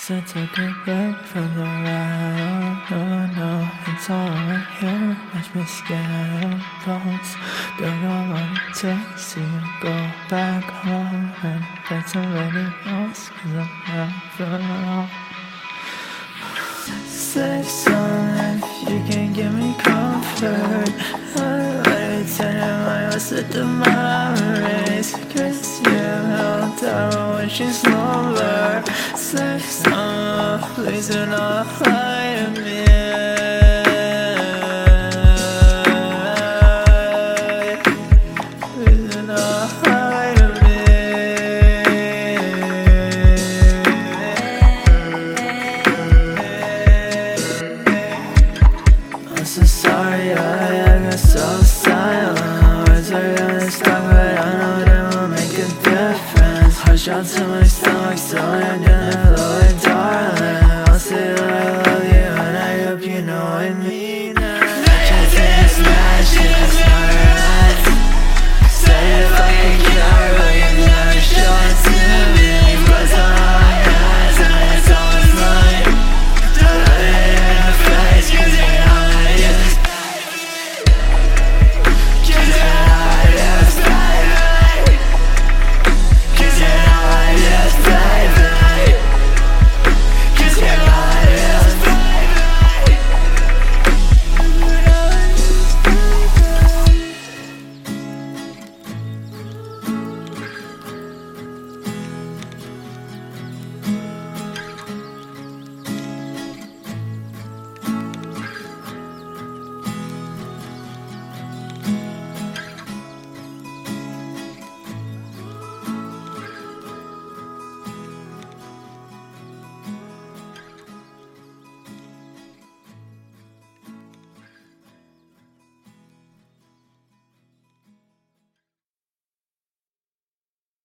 So take a break from the ride. Oh no, it's all right here. Watch me scatter bones. Don't know what it takes to go back home. And that's already lost, 'cause I'm never alone. Safe zone, if you can give me comfort. I'm ready to tell you I was at the race. 'Cause you held down when she's lower. Safe zone, please do not lie to me.